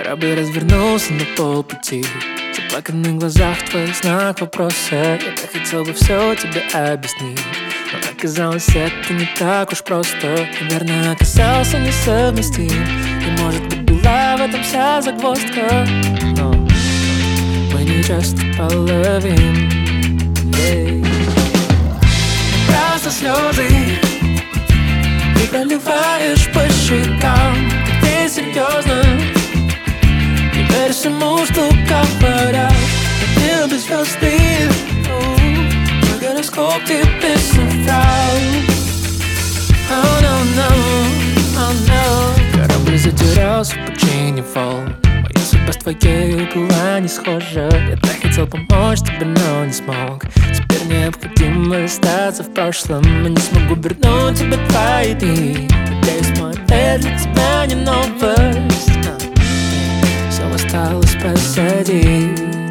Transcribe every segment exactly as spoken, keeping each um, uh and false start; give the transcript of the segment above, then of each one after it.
Корабль развернулся на полпути. В заплаканных глазах твоих знак вопроса. Я так хотел бы все тебе объяснить, но оказалось, это не так уж просто. Наверное, оказался несовместим, и может быть была в этом вся загвоздка. Но мы не часто половим, yeah. Просто слезы ты проливаешь по щекам. Ты серьезно не веришь всему, что говорят. На небе звезды, мой гороскоп тебе соврал. Oh no, no, oh no. Корабль затерялся в пучине волн. Моя судьба с твоей была не схожа. Я так хотел помочь тебе, но не смог. Теперь необходимо остаться в прошлом. Я не смогу вернуть тебе твои дни. Надеюсь, мой ответ для тебя не новость. Все осталось позади.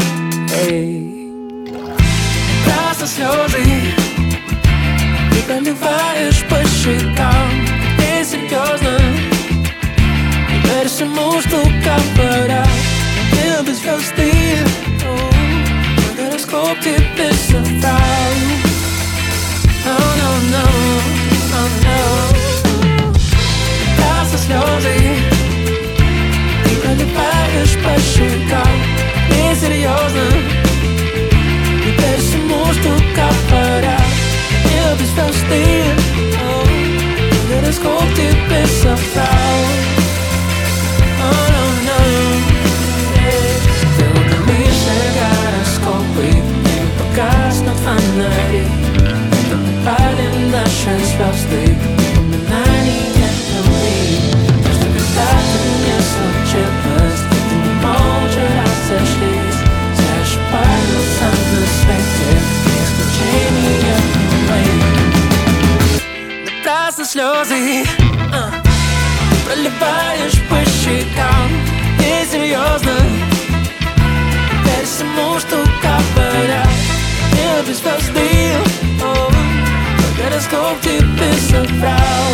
Эй. Просто слезы ты проливаешь по щекам. Ты серьезно не веришь всему, что говорят. На небе звезды, мой гороскоп тебе соврал. Oh no, no, oh no. Просто слезы ты проливаешь по щекам. Не серьезно не веришь всему, что говорят. На небе звезды, мой гороскоп тебе соврал. Oh no, no. Ты утомишься гороскопы, не погаснут фонари. Пали наши звезды, упоминания любви. Что когда-то не случилось, ты не молча разошлись. Все ошибаются на свете, исключения мои. Но просто слезы uh, проливаешь по щекам. Ты серьезно веришь всему, что говорят. Небо звезды, oh, гороскоп тебе соврал.